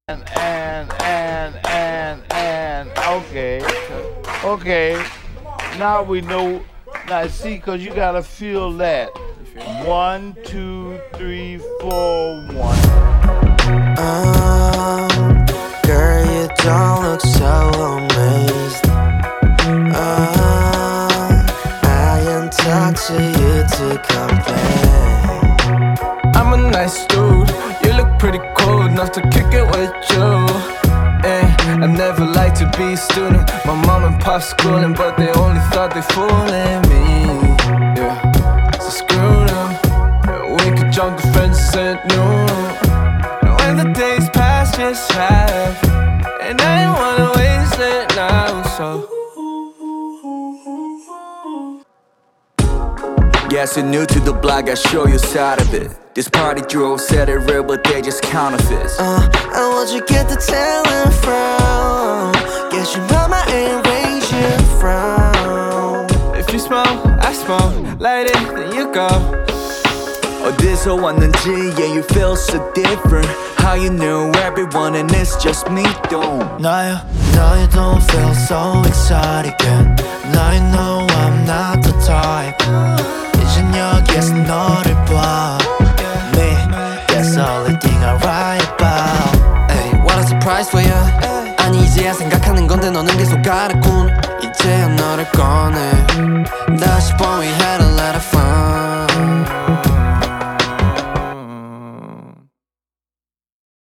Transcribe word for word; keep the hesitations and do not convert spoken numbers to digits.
and and and and and okay, okay. Now we know. Now see, cause you gotta feel that. One, two, three, four, one. Oh, girl, you don't look so amazed. Oh, I ain't talk to you to complain. I'm a nice dude, you look pretty cool enough to kick it with you. Eh, I never liked to be a student. My mom and pop schooling, but they only thought they fooling me. Yeah, so screw them. We could jump the fence at noon. And when the days pass, just laugh. And I ain't wanna waste it now, so. Guess you're new to the block, I'll show you side of it. This party drove said it real, but they just counterfeits. Uh, and where'd you get the talent from? Guess your mama ain't raised you from. If you smoke, I smoke. Light it, then you go. 어디서 왔는지, yeah, you feel so different. How you knew everyone and it's just me, don't. Now you, now you don't feel so excited again. Now you know I'm not the type. 이젠 여기에서 너를 봐. Me, that's the only thing I write about. Ay, what a surprise for you. 아니 이제야 생각하는 건데 너는 계속 가랬군. 이제야 너를 꺼내. 다시 번 we had a lot of fun.